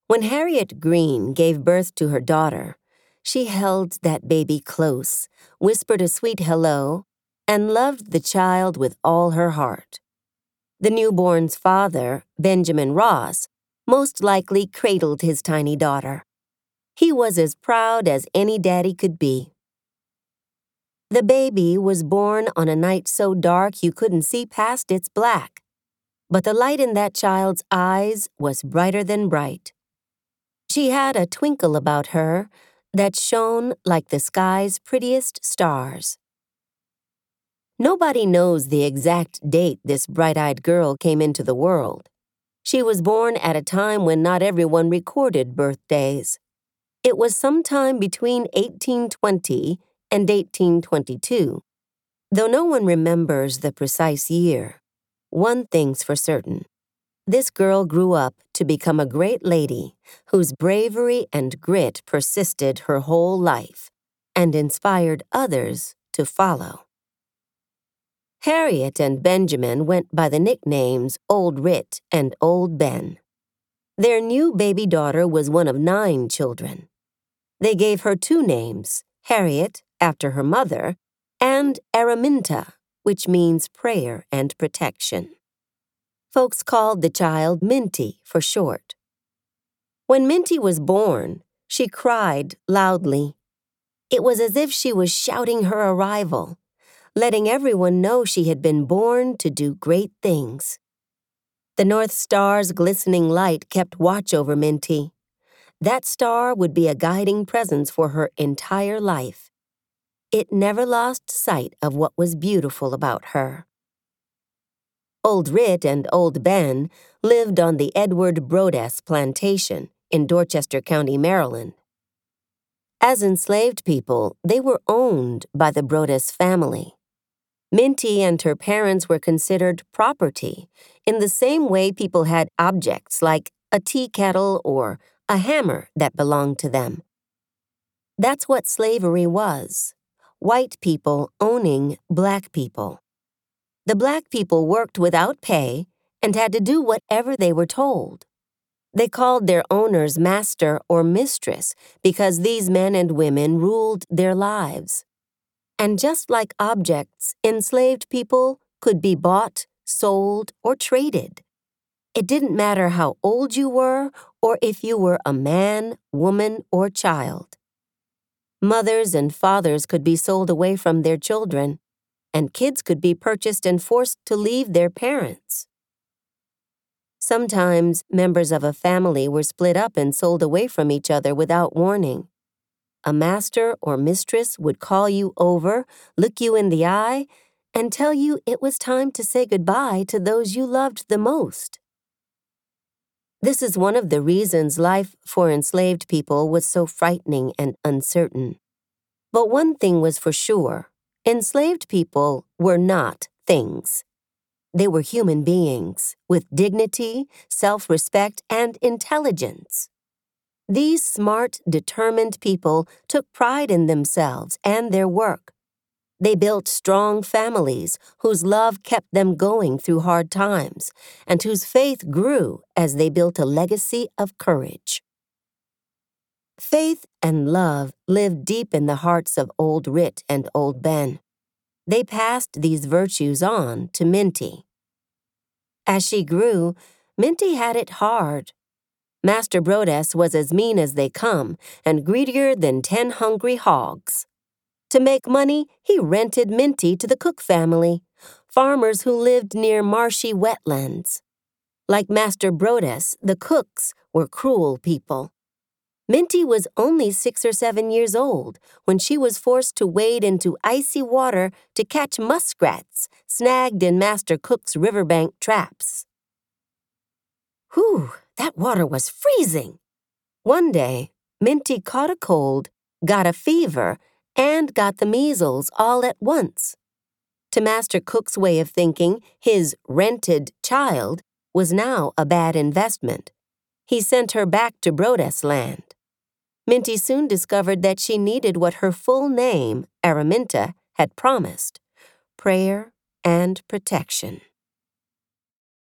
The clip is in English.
When Harriet Green gave birth to her daughter, she held that baby close, whispered a sweet hello, and loved the child with all her heart. The newborn's father, Benjamin Ross, most likely cradled his tiny daughter. He was as proud as any daddy could be. The baby was born on a night so dark you couldn't see past its black, but the light in that child's eyes was brighter than bright. She had a twinkle about her that shone like the sky's prettiest stars. Nobody knows the exact date this bright-eyed girl came into the world. She was born at a time when not everyone recorded birthdays. It was sometime between 1820 and 1822. Though no one remembers the precise year, one thing's for certain. This girl grew up to become a great lady whose bravery and grit persisted her whole life and inspired others to follow. Harriet and Benjamin went by the nicknames Old Rit and Old Ben. Their new baby daughter was one of 9 children. They gave her 2 names, Harriet, after her mother, and Araminta, which means prayer and protection. Folks called the child Minty for short. When Minty was born, she cried loudly. It was as if she was shouting her arrival, letting everyone know she had been born to do great things. The North Star's glistening light kept watch over Minty. That star would be a guiding presence for her entire life. It never lost sight of what was beautiful about her. Old Rit and Old Ben lived on the Edward Brodess plantation in Dorchester County, Maryland. As enslaved people, they were owned by the Brodess family. Minty and her parents were considered property in the same way people had objects like a tea kettle or a hammer that belonged to them. That's what slavery was, white people owning black people. The black people worked without pay and had to do whatever they were told. They called their owners master or mistress because these men and women ruled their lives. And just like objects, enslaved people could be bought, sold, or traded. It didn't matter how old you were or if you were a man, woman, or child. Mothers and fathers could be sold away from their children, and kids could be purchased and forced to leave their parents. Sometimes members of a family were split up and sold away from each other without warning. A master or mistress would call you over, look you in the eye, and tell you it was time to say goodbye to those you loved the most. This is one of the reasons life for enslaved people was so frightening and uncertain. But one thing was for sure. Enslaved people were not things. They were human beings with dignity, self-respect, and intelligence. These smart, determined people took pride in themselves and their work. They built strong families whose love kept them going through hard times and whose faith grew as they built a legacy of courage. Faith and love lived deep in the hearts of Old Rit and Old Ben. They passed these virtues on to Minty. As she grew, Minty had it hard. Master Brodess was as mean as they come and greedier than 10 hungry hogs. To make money, he rented Minty to the Cook family, farmers who lived near marshy wetlands. Like Master Brodess, the Cooks were cruel people. Minty was only 6 or 7 years old when she was forced to wade into icy water to catch muskrats snagged in Master Cook's riverbank traps. Whew, that water was freezing! One day, Minty caught a cold, got a fever, and got the measles all at once. To Master Cook's way of thinking, his rented child was now a bad investment. He sent her back to Brodess land. Minty soon discovered that she needed what her full name, Araminta, had promised: prayer and protection.